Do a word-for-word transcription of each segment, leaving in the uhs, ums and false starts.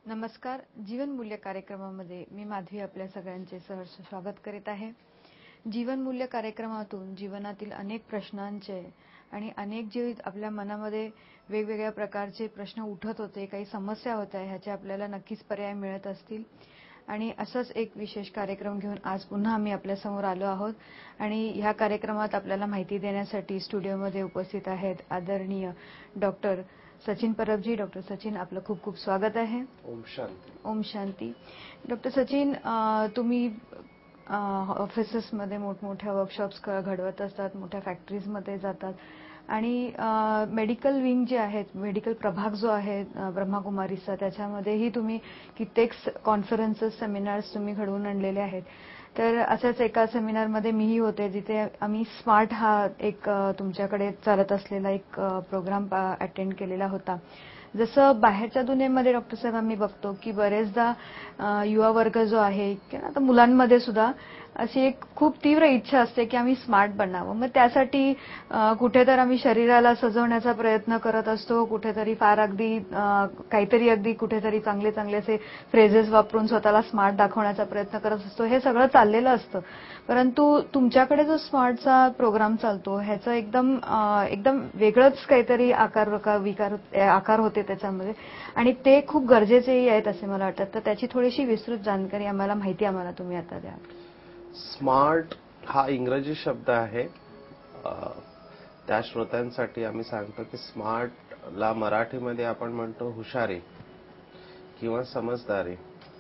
नमस्कार. जीवनमूल्य कार्यक्रमामध्ये मी माधवी आपल्या सगळ्यांचे सहर्ष स्वागत करीत आहे. जीवनमूल्य कार्यक्रमातून जीवनातील अनेक प्रश्नांचे आणि अनेक जे आपल्या मनामध्ये वेगवेगळ्या प्रकारचे प्रश्न उठत होते, काही समस्या होत्या, ह्याचे आपल्याला नक्कीच पर्याय मिळत असतील. आणि असंच एक विशेष कार्यक्रम घेऊन आज पुन्हा आम्ही आपल्यासमोर आलो आहोत. आणि ह्या कार्यक्रमात आपल्याला माहिती देण्यासाठी स्टुडिओमध्ये उपस्थित आहेत आदरणीय डॉक्टर सचिन परबजी. डॉक्टर सचिन, आपलं खूप खूप स्वागत आहे. ओम शांती. ओम शांती. डॉक्टर सचिन, तुम्ही ऑफिसेसमध्ये मोठमोठ्या वर्कशॉप्स घडवत असतात, मोठ्या फॅक्टरीजमध्ये जातात आणि मेडिकल विंग जे आहेत, मेडिकल प्रभाग जो आहे ब्रह्माकुमारीचा, त्याच्यामध्येही तुम्ही कित्येक कॉन्फरन्सेस, सेमिनार्स तुम्ही घडवून आणलेले आहेत. तर अशाच एका सेमिनारमध्ये मीही होते, जिथे आम्ही स्मार्ट हा एक तुमच्याकडे चालत असलेला एक प्रोग्राम अटेंड केलेला होता. जसं बाहेरच्या दुनियेमध्ये डॉक्टर साहेब आम्ही बघतो की बरेचदा युवा वर्ग जो आहे किंवा आता मुलांमध्ये सुद्धा अशी एक खूप तीव्र इच्छा असते की आम्ही स्मार्ट बनावं. मग त्यासाठी कुठेतरी आम्ही शरीराला सजवण्याचा प्रयत्न करत असतो, कुठेतरी फार अगदी काहीतरी अगदी कुठेतरी चांगले चांगले असे फ्रेजेस वापरून स्वतःला स्मार्ट दाखवण्याचा प्रयत्न करत असतो. हे सगळं चाललेलं असतं. परंतु तुमच्याकडे जो स्मार्टचा प्रोग्राम चालतो ह्याचं एकदम एकदम वेगळंच काहीतरी आकार विकार आकार होते त्याच्यामध्ये, आणि ते खूप गरजेचेही आहेत असे मला वाटतं. तर त्याची थोडीशी विस्तृत जानकारी आम्हाला माहिती आम्हाला तुम्ही आता द्या. स्मार्ट हा इंग्रजी शब्द आहे. त्या श्रोत्यांसाठी आम्ही सांगतो की स्मार्टला मराठीमध्ये आपण म्हणतो हुशारी किंवा समजदारी.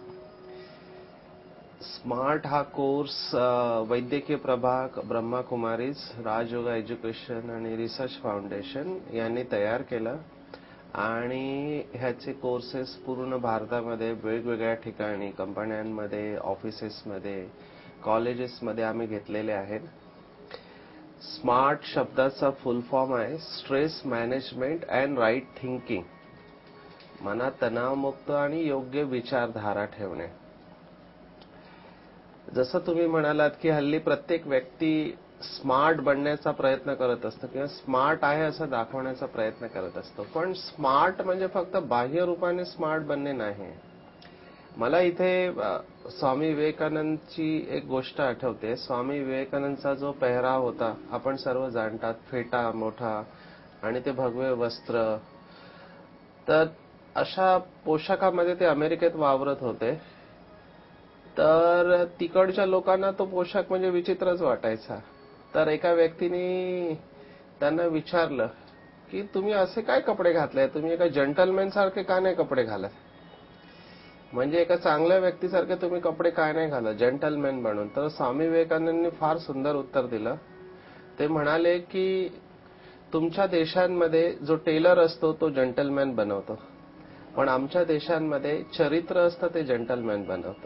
स्मार्ट हा कोर्स वैद्यकीय प्रभाग, ब्रह्माकुमारीज, राजयोगा एज्युकेशन आणि रिसर्च फाउंडेशन यांनी तयार केला आणि ह्याचे कोर्सेस पूर्ण भारतामध्ये वेगवेगळ्या ठिकाणी, कंपन्यांमध्ये, ऑफिसेसमध्ये, कॉलेजेसमध्ये आम्ही घेतलेले आहेत. स्मार्ट शब्दाचा फुल फॉर्म आहे stress management and right thinking. मनात तणावमुक्त आणि योग्य विचारधारा ठेवणे. जसं तुम्ही म्हणालात की हल्ली प्रत्येक व्यक्ती स्मार्ट बनण्याचा प्रयत्न करत असतो किंवा स्मार्ट आहे असं दाखवण्याचा प्रयत्न करत असतो. पण स्मार्ट म्हणजे फक्त बाह्य रूपाने स्मार्ट बनणे नाही. मला इथे स्वामी विवेकानंदची एक गोष्ट आठवते. स्वामी विवेकानंदचा जो पेहराव होता आपण सर्व जाणतात, फेटा मोठा आणि ते भगवे वस्त्र. तर अशा पोशाखामध्ये ते अमेरिकेत वावरत होते. तर तिकडच्या लोकांना तो पोशाख म्हणजे विचित्रच वाटायचा. तर एका व्यक्तीने त्यांना विचारलं की तुम्ही असे काय कपडे घातले, तुम्ही एका जंटलमॅन सारखे का नाही कपडे घालत, म्हणजे एका चांगल्या व्यक्तीसारखे तुम्ही कपडे काय नाही घालत जंटलमॅन बनून. तर स्वामी विवेकानंदनी फार सुंदर उत्तर दिलं. ते म्हणाले की तुमच्या देशांमध्ये जो टेलर असतो तो जंटलमॅन बनवतो, पण आमच्या देशांमध्ये चरित्र असतं ते जंटलमॅन बनवतं.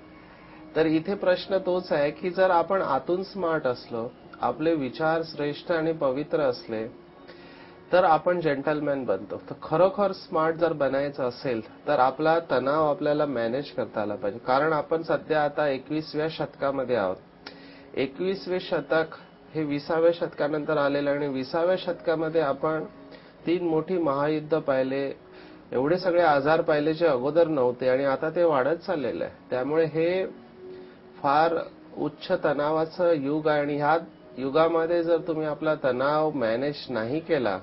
तर इथे प्रश्न तोच आहे की जर आपण आतून स्मार्ट असलो, आपले विचार श्रेष्ठ आणि पवित्र असले, तर आपण जंटलमॅन बनतो. तर खरोखर स्मार्ट जर बनायचं असेल तर आपला तणाव आपल्याला मॅनेज करता आला पाहिजे. कारण आपण सध्या आता एकविसाव्या शतकामध्ये आहोत. एकविसावे शतक हे विसाव्या शतकानंतर आलेलं आणि विसाव्या शतकामध्ये आपण तीन मोठी महायुद्ध पाहिले, एवढे सगळे आजार पाहिले जे अगोदर नव्हते आणि आता ते वाढत चाललेलं आहे. त्यामुळे हे फार उच्च तणावाचं युग आहे आणि ह्या युगामध्ये जर तुम्ही आपला तणाव मॅनेज नाही केला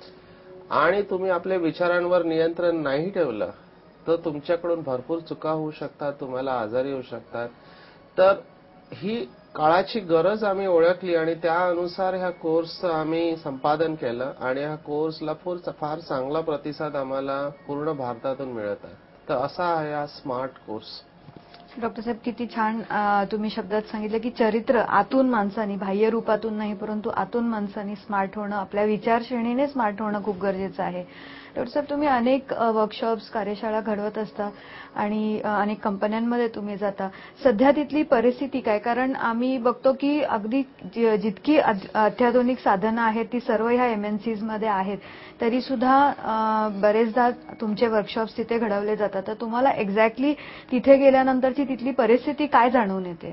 आणि तुम्ही आपल्या विचारांवर नियंत्रण नाही ठेवलं तर तुमच्याकडून भरपूर चुका होऊ शकतात, तुम्हाला आजारी होऊ शकतात. तर ही काळाची गरज आम्ही ओळखली आणि त्यानुसार ह्या कोर्सचं आम्ही संपादन केलं आणि ह्या कोर्सला फार चांगला प्रतिसाद आम्हाला पूर्ण भारतातून मिळत आहे. तर असा आहे हा स्मार्ट कोर्स. डॉक्टर साहेब, किती छान तुम्ही शब्दात सांगितलं की चरित्र आतून माणसानी, बाह्य रूपातून नाही परंतु आतून माणसानी स्मार्ट होणं, आपल्या विचारश्रेणीने स्मार्ट होणं खूप गरजेचं आहे. डॉक्टर साहेब, तुम्ही अनेक वर्कशॉप्स, कार्यशाळा घडवत असता आणि अनेक कंपन्यांमध्ये तुम्ही जाता. सध्या तिथली परिस्थिती काय? कारण आम्ही बघतो की अगदी जितकी अत्याधुनिक साधनं आहेत ती सर्व ह्या एमएनसीज मध्ये आहेत, तरी सुद्धा बरेचदा तुमचे वर्कशॉप्स तिथे घडवले जातात. तर तुम्हाला एक्झॅक्टली तिथे गेल्यानंतरची तिथली परिस्थिती काय जाणून येते?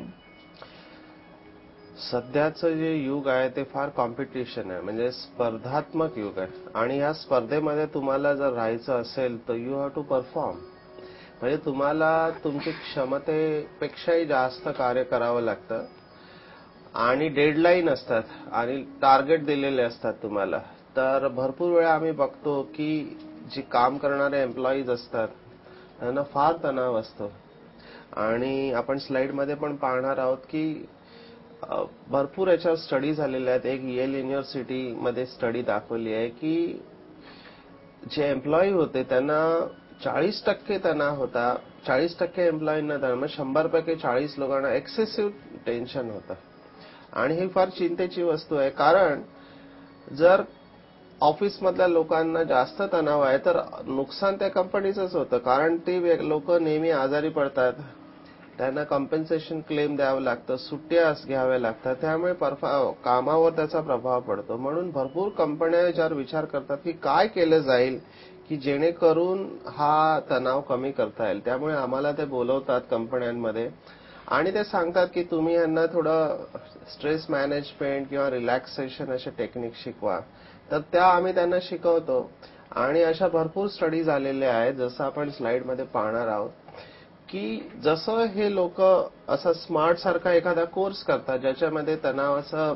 सध्याचं जे युग आहे ते फार कॉम्पिटिशन आहे, म्हणजे स्पर्धात्मक युग आहे आणि या स्पर्धेमध्ये तुम्हाला जर राहायचं असेल तर यू हॅव टू परफॉर्म. म्हणजे तुम्हाला तुमची क्षमतेपेक्षाही जास्त कार्य करावं लागतं आणि डेडलाईन असतात आणि टार्गेट दिलेले असतात तुम्हाला. तर भरपूर वेळा आम्ही बघतो की जी काम करणारे एम्प्लॉईज असतात त्यांना फार तणाव असतो. आणि आपण स्लाइडमध्ये पण पाहणार आहोत की भरपूर याच्यावर स्टडी झालेल्या आहेत. एक येल युनिव्हर्सिटीमध्ये स्टडी दाखवली आहे की जे एम्प्लॉई होते त्यांना चाळीस टक्के तणाव होता. चाळीस टक्के एम्प्लॉईंना तणाव, म्हणजे शंभर पैकी चाळीस लोकांना एक्सेसिव्ह टेन्शन होतं. आणि ही फार चिंतेची वस्तू आहे, कारण जर ऑफिसमधल्या लोकांना जास्त तणाव आहे तर नुकसान त्या कंपनीचंच होतं. कारण ती लोक नेहमी आजारी पडतात, त्यांना कॉम्पेन्सेशन क्लेम द्यावं लागतं, सुट्ट्या घ्याव्या लागतात, त्यामुळे कामावर त्याचा प्रभाव पडतो. म्हणून भरपूर कंपन्या याच्यावर विचार करतात की काय केलं जाईल की जेणेकरून हा तणाव कमी करता येईल. त्यामुळे आम्हाला ते बोलवतात कंपन्यांमध्ये आणि ते सांगतात की तुम्ही यांना थोडं स्ट्रेस मॅनेजमेंट किंवा रिलॅक्सेशन असे टेक्निक शिकवा. तर त्या आम्ही त्यांना शिकवतो आणि अशा भरपूर स्टडी झालेल्या आहेत, जसं आपण स्लाइडमध्ये पाहणार आहोत की जसं हे लोक असं स्मार्ट सारखा एखादा कोर्स करतात ज्याच्यामध्ये तणावाचं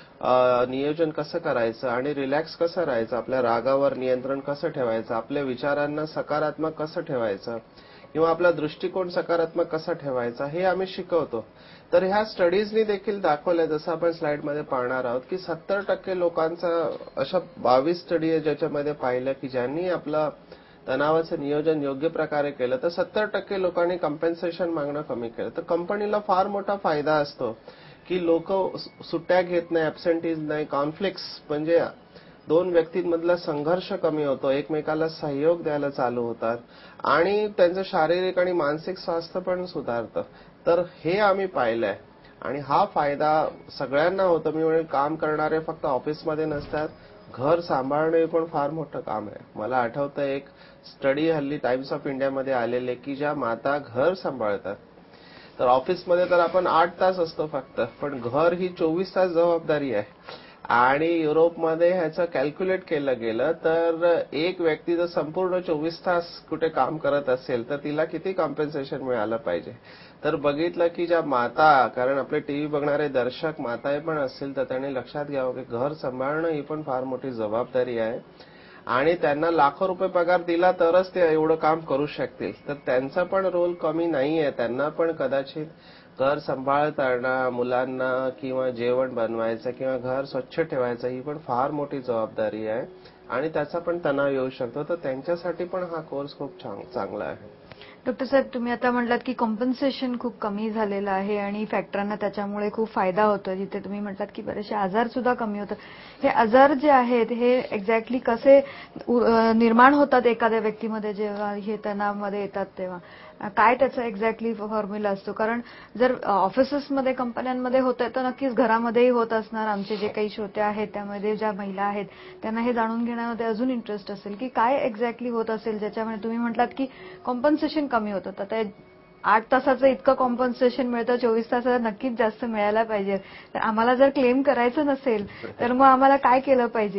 नियोजन कसं करायचं आणि रिलॅक्स कसं राहायचं, आपल्या रागावर नियंत्रण कसं ठेवायचं, आपल्या विचारांना सकारात्मक कसं ठेवायचं किंवा आपला दृष्टिकोन सकारात्मक कसा ठेवायचा, हे आम्ही शिकवतो. तर ह्या स्टडीजनी देखील दाखवलंय, जसं आपण स्लाइडमध्ये पाहणार आहोत की सत्तर टक्के लोकांचा अशा बावीस स्टडी आहे ज्याच्यामध्ये पाहिलं की ज्यांनी आपलं तणावाचं नियोजन योग्य प्रकारे केलं तर सत्तर टक्के लोकांनी कॉम्पेन्सेशन मागणं कमी केलं. तर कंपनीला फार मोठा फायदा असतो की लोक सुट्ट्या घेत नाही, ऍब्सेंटीज नाही, कॉन्फ्लिक्ट्स म्हणजे दोन व्यक्तींमधला संघर्ष कमी होतो, एकमेकाला सहयोग द्यायला चालू होतात आणि त्यांचं शारीरिक आणि मानसिक स्वास्थ्य पण सुधारतं. तर हे आम्ही पाहिलंय आणि हा फायदा सगळ्यांना होतो. मी म्हणेन काम करणारे फक्त ऑफिसमध्ये नसतात, घर सांभाळणे पण फार मोठं काम आहे. मला आठवतं एक स्टडी हल्ली टाइम्स ऑफ इंडियामध्ये आलेले की ज्या माता घर सांभाळतात, तर ऑफिसमध्ये तर आपण आठ तास असतो फक्त, पण घर ही चोवीस तास जबाबदारी आहे. आणि युरोपमध्ये ह्याचं कॅल्क्युलेट केलं गेलं तर एक व्यक्ती जर संपूर्ण चोवीस तास कुठे काम करत असेल तर तिला किती कॉम्पेन्सेशन मिळालं पाहिजे. तर बघितलं की ज्या माता, कारण आपले टीव्ही बघणारे दर्शक माताही पण असतील, तर त्यांनी लक्षात घ्यावं की घर सांभाळणं ही पण फार मोठी जबाबदारी आहे आणि त्यांना लाखो रुपये पगार दिला तरच ते एवढं काम करू शकतील. तर त्यांचा पण रोल कमी नाहीये. त्यांना पण कदाचित घर सांभाळताना मुलांना किंवा जेवण बनवायचं किंवा घर स्वच्छ ठेवायचं ही पण फार मोठी जबाबदारी आहे आणि त्याचा पण तणाव येऊ शकतो. तर त्यांच्यासाठी पण हा कोर्स खूप चांगला आहे. डॉक्टर साहेब, तुम्ही आता म्हटलात की कॉम्पन्सेशन खूप कमी झालेलं आहे आणि फॅक्टरांना त्याच्यामुळे खूप फायदा होतो, जिथे तुम्ही म्हटलात की बरेचसे आजार सुद्धा कमी होतात. हे आजार जे आहेत हे एक्झॅक्टली कसे निर्माण होतात एखाद्या व्यक्तीमध्ये जेव्हा हे तणावामध्ये येतात, तेव्हा काय त्याचा एक्झॅक्टली फॉर्म्युला असतो? कारण जर ऑफिसेसमध्ये कंपन्यांमध्ये होत आहे तर नक्कीच घरामध्येही होत असणार. आमचे जे काही श्रोते आहेत त्यामध्ये ज्या महिला आहेत त्यांना हे जाणून घेण्यामध्ये अजून इंटरेस्ट असेल की काय एक्झॅक्टली होत असेल ज्याच्यामुळे तुम्ही म्हटलात की कॉम्पन्सेशन कमी होतं. तर आठ तासाचं इतकं कॉम्पन्सेशन मिळतं, चोवीस तासाचं नक्कीच जास्त मिळायला पाहिजे. तर आम्हाला जर क्लेम करायचं नसेल तर मग आम्हाला काय केलं पाहिजे?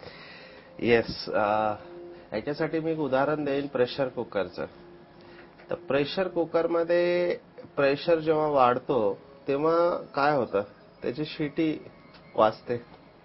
येस, याच्यासाठी मी एक उदाहरण देईन प्रेशर कुकरचं. तर प्रेशर कुकरमध्ये प्रेशर जेव्हा वाढतो तेव्हा काय होतं, त्याची शिटी वाजते.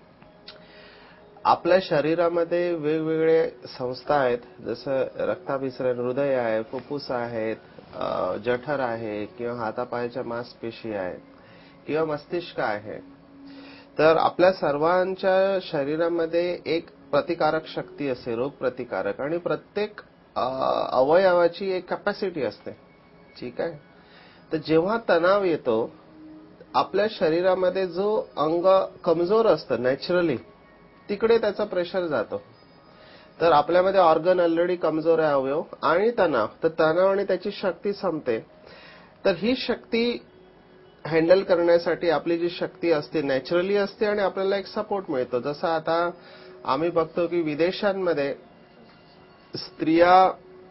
आपल्या शरीरामध्ये वेगवेगळे संस्था आहेत, जसं रक्ताभिसरण, हृदय आहे, फुफ्फुस आहेत, जठर आहे किंवा हातापायाच्या मांसपेशी आहेत किंवा मस्तिष्क आहे. तर आपल्या सर्वांच्या शरीरामध्ये एक प्रतिकारक शक्ती असते, रोग प्रतिकारक, आणि प्रत्येक अवयवाची एक कॅपॅसिटी असते. ठीक आहे. तर जेव्हा तणाव येतो आपल्या शरीरामध्ये जो अंग कमजोर असतं नॅचरली तिकडे त्याचा प्रेशर जातो. तर आपल्यामध्ये ऑर्गन ऑलरेडी कमजोर आहे, अवयव, आणि तणाव, तर तणाव आणि त्याची शक्ती संपते. तर ही शक्ती हँडल करण्यासाठी आपली जी शक्ती असते नॅचरली असते आणि आपल्याला एक सपोर्ट मिळतो. जसं आता आम्ही बघतो की विदेशांमध्ये स्त्रिया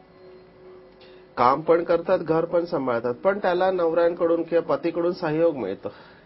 काम पण करतात, घर पण सांभाळतात, पण त्याला नवऱ्यांकडून किंवा पतीकडून सहयोग मिळतो.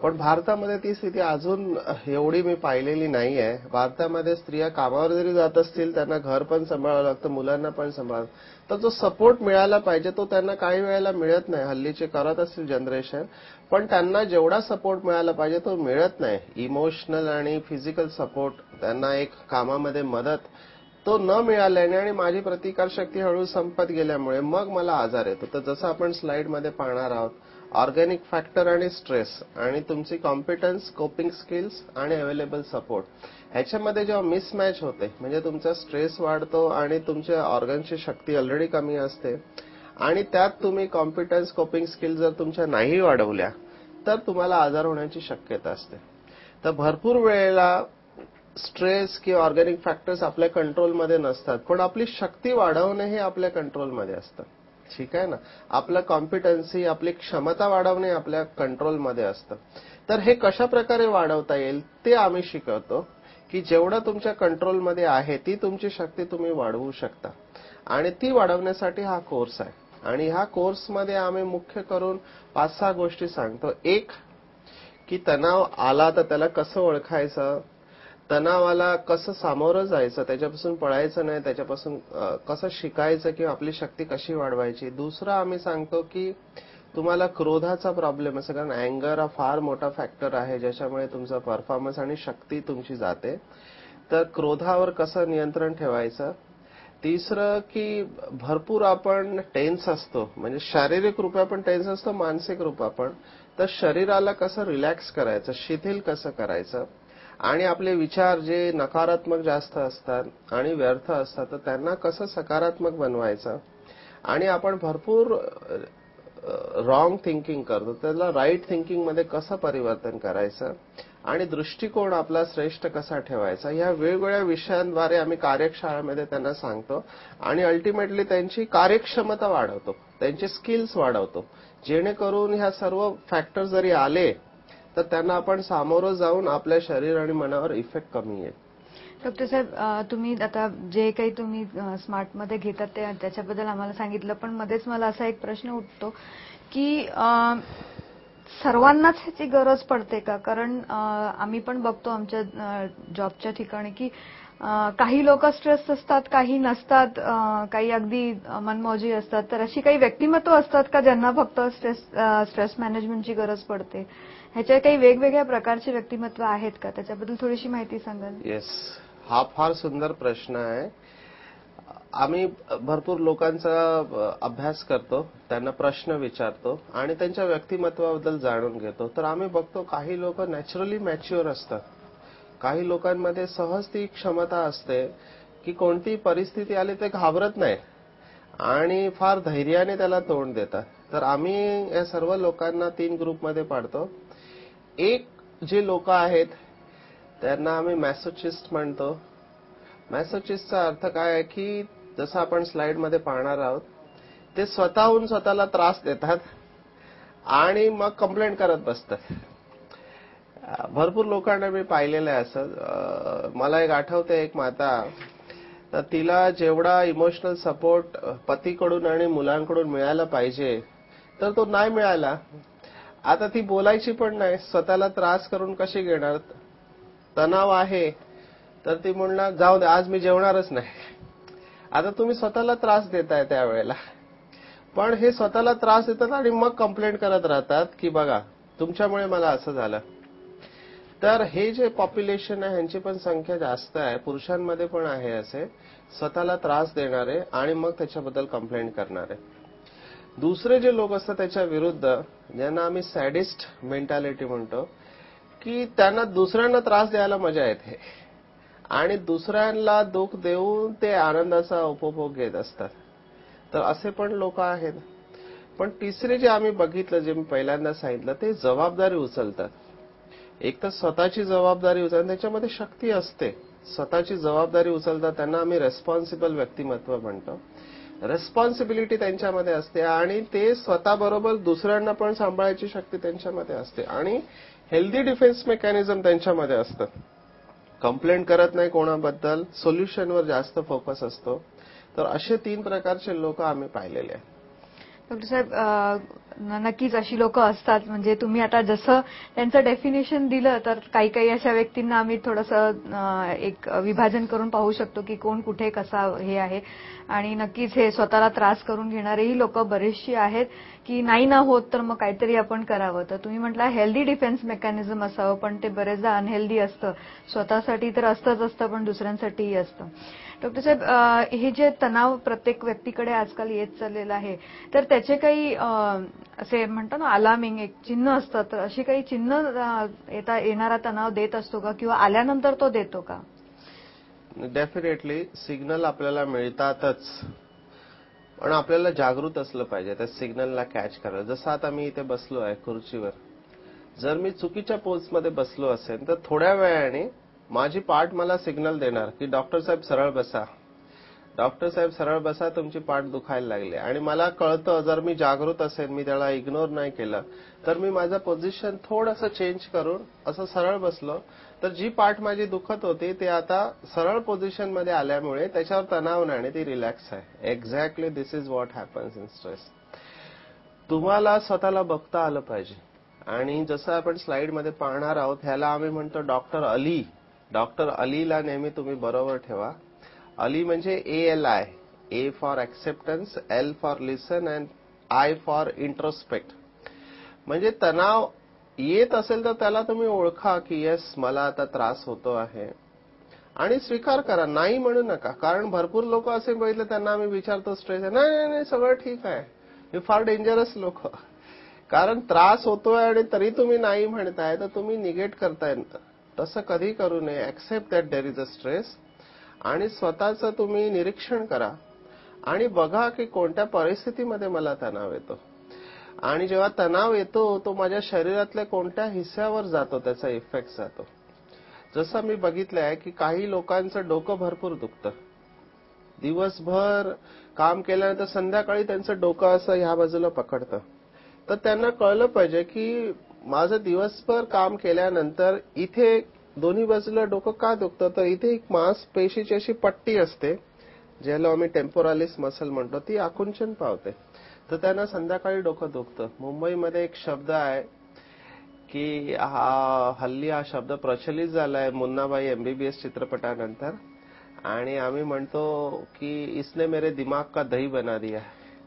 पण भारतामध्ये ती स्थिती अजून एवढी मी पाहिलेली नाहीये. भारतामध्ये स्त्रिया कामावर जरी जात असतील त्यांना घर पण सांभाळावं लागतं, मुलांना पण सांभाळावं. तर जो सपोर्ट मिळायला पाहिजे तो त्यांना काही वेळेला मिळत नाही. हल्लीचे करत असतील जनरेशन, पण त्यांना जेवढा सपोर्ट मिळायला पाहिजे तो मिळत नाही. इमोशनल आणि फिजिकल सपोर्ट, त्यांना एक कामामध्ये मदत तो न मिळाल्याने आणि माझी प्रतिकारशक्ती हळूहळू संपत गेल्यामुळे मग मला आजार येतो. तर जसं आपण स्लाइडमध्ये पाहणार आहोत, ऑर्गॅनिक फॅक्टर आणि स्ट्रेस आणि तुमची कॉम्पिटन्स, कोपिंग स्किल्स आणि अवेलेबल सपोर्ट ह्याच्यामध्ये जेव्हा मिसमॅच होते, म्हणजे तुमचा स्ट्रेस वाढतो आणि तुमच्या ऑर्गनची शक्ती ऑलरेडी कमी असते आणि त्यात तुम्ही कॉम्पिटन्स, कोपिंग स्किल्स जर तुमच्या नाही वाढवल्या तर तुम्हाला आजार होण्याची शक्यता असते. तर भरपूर वेळेला स्ट्रेस किंवा ऑर्गॅनिक फॅक्टर्स आपल्या कंट्रोलमध्ये नसतात, पण आपली शक्ती वाढवणे हे आपल्या कंट्रोलमध्ये असतं. ठीक आहे ना. आपलं कॉम्पिटन्सी, आपली क्षमता वाढवणे आपल्या कंट्रोलमध्ये असतं. तर हे कशा प्रकारे वाढवता येईल ते आम्ही शिकवतो, की जेवढं तुमच्या कंट्रोलमध्ये आहे ती तुमची शक्ती तुम्ही वाढवू शकता. आणि ती वाढवण्यासाठी हा कोर्स आहे. आणि ह्या कोर्समध्ये आम्ही मुख्य करून पाच सहा गोष्टी सांगतो. एक, की तणाव आला तर त्याला कसं ओळखायचं, तणावाला कसं सामोरं जायचं, त्याच्यापासून पळायचं नाही, त्याच्यापासून कसं शिकायचं किंवा आपली शक्ती कशी वाढवायची. दुसरं आम्ही सांगतो की तुम्हाला क्रोधाचा प्रॉब्लेम असेल, कारण अँगर हा फार मोठा फॅक्टर आहे ज्याच्यामुळे तुमचा परफॉर्मन्स आणि शक्ती तुमची जाते. तर क्रोधावर कसं नियंत्रण ठेवायचं. तिसरं, की भरपूर आपण टेन्स असतो, म्हणजे शारीरिक रूपे आपण टेन्स असतो, मानसिक रूपे पण. तर शरीराला कसं रिलॅक्स करायचं, शिथिल कसं करायचं आणि आपले विचार जे नकारात्मक जास्त असतात आणि व्यर्थ असतात तर त्यांना कसं सकारात्मक बनवायचं. आणि आपण भरपूर रॉंग थिंकिंग करतो, त्याला राईट थिंकिंगमध्ये कसं परिवर्तन करायचं आणि दृष्टिकोन आपला श्रेष्ठ कसा ठेवायचा, या वेगवेगळ्या विषयांद्वारे आम्ही कार्यशाळेमध्ये त्यांना सांगतो आणि अल्टिमेटली त्यांची कार्यक्षमता वाढवतो, त्यांचे स्किल्स वाढवतो, जेणेकरून ह्या सर्व फॅक्टर जरी आले तर त्यांना आपण सामोरं जाऊन आपल्या शरीर आणि मनावर इफेक्ट कमी येईल. डॉक्टर साहेब, तुम्ही आता जे काही तुम्ही स्मार्टमध्ये घेतात ते त्याच्याबद्दल आम्हाला सांगितलं, पण मध्येच मला असा एक प्रश्न उठतो की सर्वांनाच ह्याची गरज पडते का? कारण आम्ही पण बघतो आमच्या जॉबच्या ठिकाणी की काही लोक स्ट्रेस असतात, काही नसतात, काही अगदी मनमौजी असतात. तर अशी काही व्यक्तिमत्व असतात का ज्यांना फक्त स्ट्रेस स्ट्रेस मॅनेजमेंटची गरज पडते? ह्याच्या काही वेगवेगळ्या प्रकारचे व्यक्तिमत्व आहेत का? त्याच्याबद्दल थोडीशी माहिती सांगाल? येस, हा फार सुंदर प्रश्न आहे. आम्ही भरपूर लोकांचा अभ्यास करतो, त्यांना प्रश्न विचारतो आणि त्यांच्या व्यक्तिमत्वाबद्दल जाणून घेतो. तर आम्ही बघतो काही लोक नॅचरली मॅच्युअर असतात, काही लोकांमध्ये सहज ती क्षमता असते की कोणती परिस्थिती आली ते घाबरत नाही आणि फार धैर्याने त्याला तोंड देतात. तर आम्ही या सर्व लोकांना तीन ग्रुपमध्ये पाडतो. एक जे लोक आहेत त्यांना आम्ही मॅसोचिस्ट म्हणतो. मॅसोचिस्टचा अर्थ काय आहे की जसं आपण स्लाइडमध्ये पाहणार आहोत, ते स्वतःहून स्वतःला त्रास देतात आणि मग कंप्लेंट करत बसतात. भरपूर लोकांना मी पाहिलेलं आहे असं. मला एक आठवते, एक माता, तर तिला जेवढा इमोशनल सपोर्ट पतीकडून आणि मुलांकडून मिळायला पाहिजे तर तो नाही मिळाला. आता ती बोलायची पण नाही, स्वतःला त्रास करून कशी घेणार. तणाव आहे तर ती म्हणणार जाऊ दे आज मी जेवणारच नाही. आता तुम्ही स्वतःला त्रास देताय त्यावेळेला, पण हे स्वतःला त्रास देतात आणि मग कंप्लेंट करत राहतात की बघा तुमच्यामुळे मला असं झालं. तर हे जे पॉप्युलेशन आहे ह्यांची पण संख्या जास्त आहे, पुरुषांमध्ये पण आहे असे स्वतःला त्रास देणारे आणि मग त्याच्याबद्दल कंप्लेंट करणारे. दुसरे जे लोक असतात त्याच्या विरुद्ध, ज्यांना आम्ही सॅडिस्ट मेंटॅलिटी म्हणतो, की त्यांना दुसऱ्यांना त्रास द्यायला मजा येते आणि दुसऱ्यांना दुःख देऊन ते आनंदाचा उपभोग घेत असतात. तर असे पण लोक आहेत. पण तिसरे जे आम्ही बघितलं, जे मी पहिल्यांदा सांगितलं, ते जबाबदारी उचलतात. एक तर स्वतःची जबाबदारी उचलतात, त्याच्यामध्ये शक्ती असते, स्वतःची जबाबदारी उचलतात, त्यांना आम्ही रेस्पॉन्सिबल व्यक्तिमत्व म्हणतो. रेस्पॉन्सिबिलिटी त्यांच्यामध्ये असते आणि ते स्वतःबरोबर दुसऱ्यांना पण सांभाळायची शक्ती त्यांच्यामध्ये असते आणि हेल्दी डिफेन्स मेकॅनिझम त्यांच्यामध्ये असतं. कंप्लेंट करत नाही कोणाबद्दल, सोल्युशनवर जास्त फोकस असतो. तर असे तीन प्रकारचे लोक आम्ही पाहिलेले आहेत. डॉक्टर साहेब, नक्कीच अशी लोक असतात. म्हणजे तुम्ही आता जसं त्यांचं डेफिनेशन दिलं तर काही काही अशा व्यक्तींना आम्ही थोडंसं एक विभाजन करून पाहू शकतो की कोण कुठे कसा हे आहे. आणि नक्कीच हे स्वतःला त्रास करून घेणारेही लोक बरेचशी आहेत की नाही ना होत तर मग काहीतरी आपण करावं. तर तुम्ही म्हटलं हेल्दी डिफेन्स मेकॅनिझम असावं, पण ते बरेचदा अनहेल्दी असतं. स्वतःसाठी तर असतंच असतं, पण दुसऱ्यांसाठीही असतं. डॉक्टर साहेब, हे जे तणाव प्रत्येक व्यक्तीकडे आजकाल येत चाललेलं आहे, तर त्याचे काही असे म्हणतो ना अलार्मिंग एक चिन्ह असतं, तर अशी काही चिन्ह येता येणारा तणाव देत असतो का, किंवा आल्यानंतर तो देतो का? डेफिनेटली सिग्नल आपल्याला मिळतातच, पण आपल्याला जागृत असलं पाहिजे त्या सिग्नलला कॅच करायला. जसं आता मी इथे बसलो आहे खुर्चीवर, जर मी चुकीच्या पोजमध्ये बसलो असेल तर थोड्या वेळाने माझी पाठ मला सिग्नल देणार की डॉक्टर साहेब सरळ बसा, डॉक्टर साहेब सरळ बसा, तुमची पाठ दुखायला लागली. आणि मला कळतं, जर मी जागृत असेल, मी त्याला इग्नोर नाही केलं, तर मी माझं पोझिशन थोडंसं चेंज करून असं सरळ बसलो, तर जी पाठ माझी दुखत होती ते आता सरळ पोझिशनमध्ये आल्यामुळे त्याच्यावर तणाव नाही आणि ती रिलॅक्स आहे. Exactly this is what happens in stress. तुम्हाला स्वतःला बघता आलं पाहिजे. आणि जसं आपण स्लाइडमध्ये पाहणार आहोत, ह्याला आम्ही म्हणतो डॉक्टर अली. डॉक्टर अलीला नेहमी तुम्ही बरोबर ठेवा. अली म्हणजे A L I, A for acceptance, L for listen and I for introspect. म्हणजे तणाव येत असेल तर त्याला तुम्ही ओळखा की येस मला आता त्रास होतो आहे, आणि स्वीकार करा, नाही म्हणू नका. कारण भरपूर लोक असे बघितले त्यांना आम्ही विचारतो स्ट्रेस आहे, नाही नाही नाही सगळं ठीक आहे. हे फार डेंजरस लोक. कारण त्रास होतोय आणि तरी तुम्ही नाही म्हणताय, तर तुम्ही निगेट करताय. तसं कधी करू नये. Accept that there is a stress आणि स्वतःचं तुम्ही निरीक्षण करा आणि बघा की कोणत्या परिस्थितीमध्ये मला तणाव येतो. आणि जेव्हा तणाव येतो तो माझ्या शरीरातल्या कोणत्या हिस्स्यावर जातो, त्याचा इफेक्ट जातो. जसं मी बघितलंय की काही लोकांचं डोकं भरपूर दुखतं. दिवसभर काम केल्यानंतर संध्याकाळी त्यांचं डोकं असं ह्या बाजूला पकडतं. तर त्यांना कळलं पाहिजे की माझं दिवसभर काम केल्यानंतर इथे दोन्ही बाजूला डोकं का दुखतं, तर इथे एक मांसपेशीची अशी पट्टी असते, ज्याला आम्ही टेम्पोरालिस मसल म्हणतो, ती आकुंचन पावते. तर त्यांना संध्याकाळी डोकं दुखतं. मुंबईमध्ये एक शब्द आहे की हा हल्ली हा शब्द प्रचलित झालाय मुन्नाबाई एमबीबीएस चित्रपटानंतर, आणि आम्ही म्हणतो की इसने मेरे दिमाग का दही बना दिया.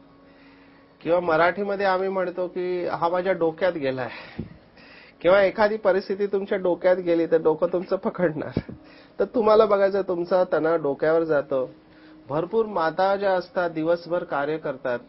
किंवा मराठीमध्ये आम्ही म्हणतो की हा माझ्या डोक्यात गेलाय. किंवा एखादी परिस्थिती तुमच्या डोक्यात गेली तर डोकं तुमचं पकडणार. तर तुम्हाला बघायचं तुमचा तणाव डोक्यावर जातो. भरपूर माता ज्या असतात दिवसभर कार्य करतात,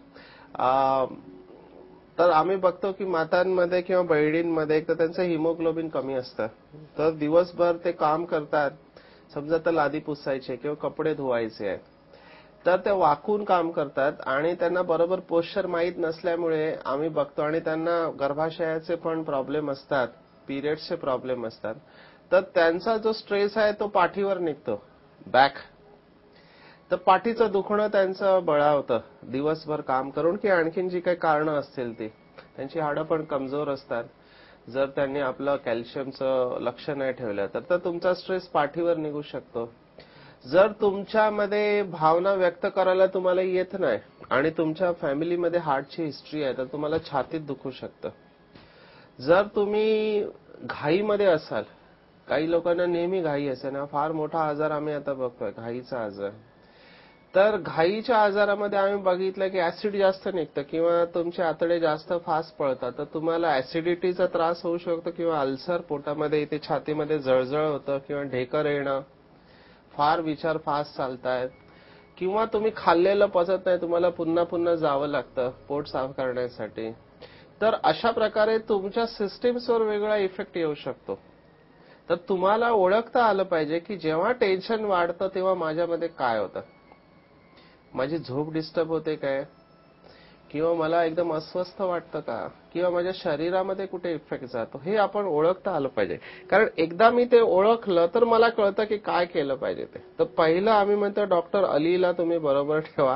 तर आम्ही बघतो की मातांमध्ये किंवा बहिणींमध्ये एक तर त्यांचं हिमोग्लोबिन कमी असतं. तर दिवसभर ते काम करतात, समजा तर लादी पुसायचे किंवा कपडे धुवायचे आहेत, तर ते वाकून काम करतात आणि त्यांना बरोबर पोश्चर माहीत नसल्यामुळे आम्ही बघतो, आणि त्यांना गर्भाशयाचे पण प्रॉब्लेम असतात, पिरियड्सचे प्रॉब्लेम असतात. तर त्यांचा जो स्ट्रेस आहे तो पाठीवर निघतो, बॅक. तर पाठीचं दुखणं त्यांचं बळावतं दिवसभर काम करून, की आणखीन जी काही कारणं असतील ती. त्यांची हाडं पण कमजोर असतात. जर त्यांनी आपलं कॅल्शियमचं लक्ष नाही ठेवलं तर तर तुमचा स्ट्रेस पाठीवर निघू शकतो. जर तुमच्यामध्ये भावना व्यक्त करायला तुम्हाला येत नाही आणि तुमच्या फॅमिलीमध्ये हार्टची हिस्ट्री आहे, तर तुम्हाला छातीत दुखू शकतं. जर तुम्ही घाईमध्ये असाल, काही लोकांना नेहमी घाई असेल ना, फार मोठा आजार आम्ही आता बघतोय, घाईचा आजार. तर घाईच्या आजारामध्ये आम्ही बघितलं की ऍसिड जास्त निघतं किंवा तुमचे आतडे जास्त फास्ट पळतात, तर तुम्हाला ऍसिडिटीचा त्रास होऊ शकतो किंवा अल्सर पोटामध्ये, इथे छातीमध्ये जळजळ होतं किंवा ढेकर येणं, फार विचार फास्ट चालतायत, किंवा तुम्ही खाल्लेलं पचत नाही, तुम्हाला पुन्हा पुन्हा जावं लागतं पोट साफ करण्यासाठी. तर अशा प्रकारे तुमच्या सिस्टीम्सवर वेगळा इफेक्ट येऊ शकतो. तर तुम्हाला ओळखता आलं पाहिजे की जेव्हा टेन्शन वाढतं तेव्हा माझ्यामध्ये काय होतं. माझी झोप डिस्टर्ब होते काय, किंवा मला एकदम अस्वस्थ वाटतं का, किंवा माझ्या शरीरामध्ये कुठे इफेक्ट जातो, हे आपण ओळखता आलं पाहिजे. कारण एकदा मी ते ओळखलं तर मला कळतं की काय केलं पाहिजे ते. तर पहिलं आम्ही म्हणतो डॉक्टर अलीला तुम्ही बरोबर ठेवा.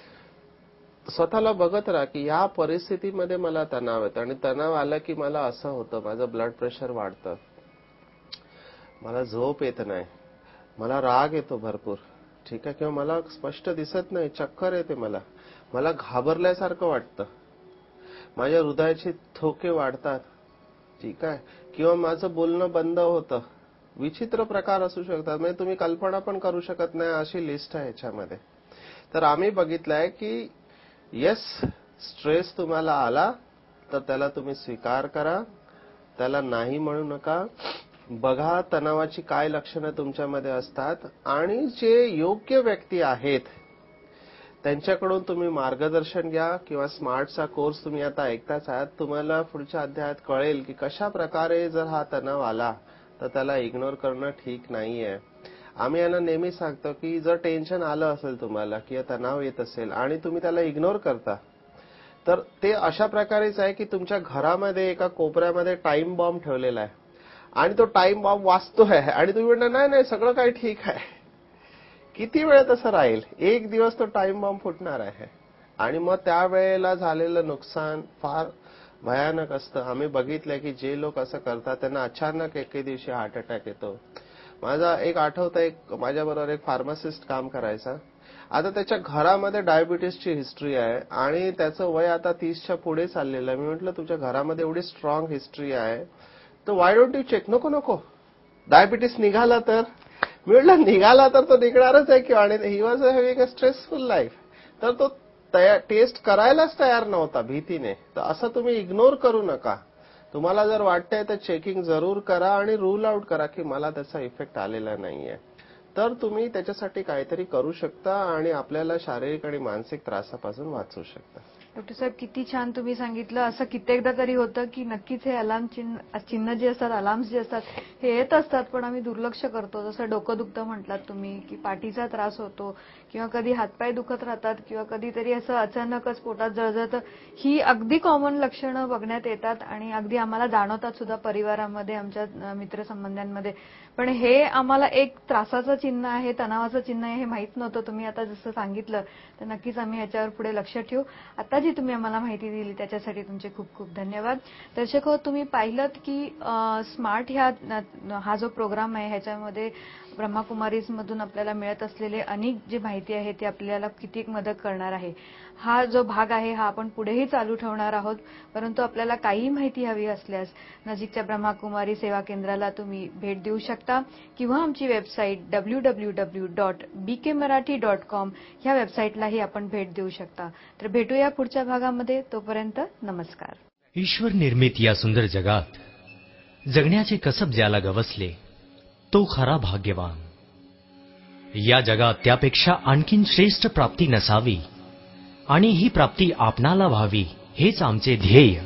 स्वतःला बघत राहा की या परिस्थितीमध्ये मला तणाव येतो, आणि तणाव आला की मला असं होतं, माझं ब्लड प्रेशर वाढतं, मला झोप येत नाही, मला राग येतो भरपूर, ठीक आहे, किंवा मला स्पष्ट दिसत नाही, चक्कर येते, मला मला घाबरल्यासारखं वाटतं, माझ्या हृदयाचे ठोके वाढतात, ठीक आहे, किंवा माझं बोलणं बंद होतं. विचित्र प्रकार असू शकतात, म्हणजे तुम्ही कल्पना पण करू शकत नाही अशी लिस्ट आहे याच्यामध्ये. तर आम्ही बघितलंय की येस, स्ट्रेस तुम्हाला आला तर त्याला तुम्ही स्वीकार करा, त्याला नाही म्हणू नका. बघा तणावाची काय लक्षणं तुमच्यामध्ये असतात आणि जे योग्य व्यक्ती आहेत त्यांच्याकडून तुम्ही मार्गदर्शन घ्या किंवा स्मार्टचा कोर्स तुम्ही आता ऐकताच आहात. तुम्हाला पुढच्या अध्यायात कळेल की कशा प्रकारे जर हा तणाव आला तर त्याला इग्नोर करणं ठीक नाहीये. आम्ही यांना नेहमी सांगतो की जर टेन्शन आलं असेल तुम्हाला किंवा तणाव येत असेल आणि तुम्ही त्याला इग्नोर करता तर ते अशा प्रकारेच आहे की तुमच्या घरामध्ये एका कोपऱ्यामध्ये टाइम बॉम्ब ठेवलेला आहे आणि तो टाइम बॉम्ब वाजतोय आणि तुम्ही म्हणता नाही नाही सगळं काही ठीक आहे. किती वेळ तसं राहील? एक दिवस तो टाइम बॉम्ब फुटणार आहे आणि मग त्यावेळेला झालेलं नुकसान फार भयानक असतं. आम्ही बघितलंय की जे लोक असं करतात त्यांना अचानक एके दिवशी हार्ट अटॅक येतो. माझा एक आठवतं, एक माझ्याबरोबर एक फार्मासिस्ट काम करायचा. आता त्याच्या घरामध्ये डायबिटीसची हिस्ट्री आहे आणि त्याचं वय आता तीसच्या पुढे चाललेलं आहे. मी म्हटलं तुझ्या घरामध्ये एवढी स्ट्रॉंग हिस्ट्री आहे तर वाय डोंट यू चेक? नको नको, डायबिटीस निघाला तर? मी म्हटलं निघाला तर तो निघणारच आहे किंवा. आणि he was having a stressful life. तर तो टेस्ट करायलाच तयार नव्हता भीतीने. तर असं तुम्ही इग्नोर करू नका. तुम्हाला जर वाटतंय तर चेकिंग जरूर करा आणि रूल आउट करा की मला त्याचा इफेक्ट आलेला नाहीये. तर तुम्ही त्याच्यासाठी काहीतरी करू शकता आणि आपल्याला शारीरिक आणि मानसिक त्रासापासून वाचवू शकता. डॉक्टर साहेब, किती छान तुम्ही सांगितलं. असं कित्येकदा तरी होतं की नक्कीच हे अलार्म चिन्ह चिन्ह जे असतात, अलार्म्स जे असतात हे येत असतात पण आम्ही दुर्लक्ष करतो. जसं डोकं दुखतं म्हटलात तुम्ही की पाठीचा त्रास होतो किंवा कधी हातपाय दुखत राहतात किंवा कधीतरी असं अचानकच पोटात जळजळतं. ही अगदी कॉमन लक्षणं बघण्यात येतात आणि अगदी आम्हाला जाणवतात सुद्धा परिवारामध्ये, आमच्या मित्रसंबंधांमध्ये. पण हे आम्हाला एक त्रासाचं चिन्ह आहे, तणावाचं चिन्ह आहे हे माहीत नव्हतं. तुम्ही आता जसं सांगितलं तर नक्कीच आम्ही ह्याच्यावर पुढे लक्ष ठेवू. आता जी तुम्ही आम्हाला माहिती दिली त्याच्यासाठी तुमचे खूप खूप धन्यवाद. दर्शक हो, तुम्ही पाहिलं की स्मार्ट ह्या हा जो प्रोग्राम आहे ह्याच्यामध्ये ब्रह्माकुमारीज मधून आपल्याला मिळत असलेले अनेक जी माहिती आहे ती आपल्याला किती मदत करणार आहे. हा जो भाग आहे हा आपण पुढेही चालू ठेवणार आहोत. परंतु आपल्याला काही माहिती हवी असल्यास नजीकच्या ब्रह्माकुमारी सेवा केंद्राला तुम्ही भेट देऊ शकता किंवा आमची website W W W dot B K Marathi dot com ह्या वेबसाईटलाही आपण भेट देऊ शकता. तर भेटूया पुढच्या भागामध्ये. तोपर्यंत नमस्कार. ईश्वर निर्मित या सुंदर जगात जगण्याचे कसब ज्याला गवसले तो खरा भाग्यवान. या जगात त्यापेक्षा आणखीन श्रेष्ठ प्राप्ती नसावी आणि ही प्राप्ती आपणाला व्हावी हेच आमचे ध्येय.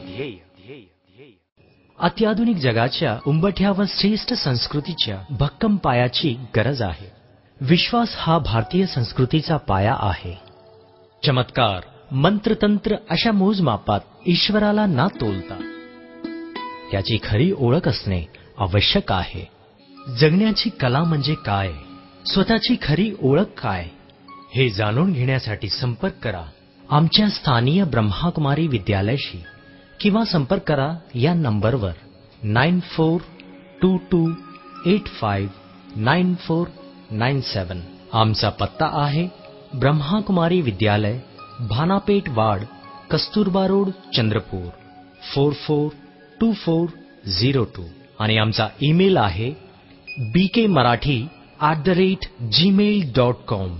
अत्याधुनिक जगाच्या उंबठ्यावर श्रेष्ठ संस्कृतीच्या भक्कम पायाची गरज आहे. विश्वास हा भारतीय संस्कृतीचा पाया आहे. चमत्कार, मंत्रतंत्र अशा मोजमापात ईश्वराला ना तोलता त्याची खरी ओळख असणे आवश्यक आहे. जगण्याची कला म्हणजे काय, स्वतःची खरी ओळख काय हे जाणून घेण्यासाठी संपर्क करा आमच्या स्थानीय ब्रह्माकुमारी विद्यालयाशी किंवा संपर्क करा या नंबरवर nine four two two eight five nine four nine seven. आमचा पत्ता आहे Brahma Kumari Vidyalaya, Bhanapeth ward, Kasturba road, Chandrapur four four two four zero two. आणि आमचा ईमेल आहे B K Marathi at the rate Gmail dot com.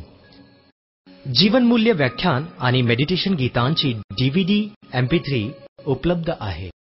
जीवनमूल्य व्याख्यान आणि मेडिटेशन गीतांची डीव्हीडी एम पी थ्री उपलब्ध आहे.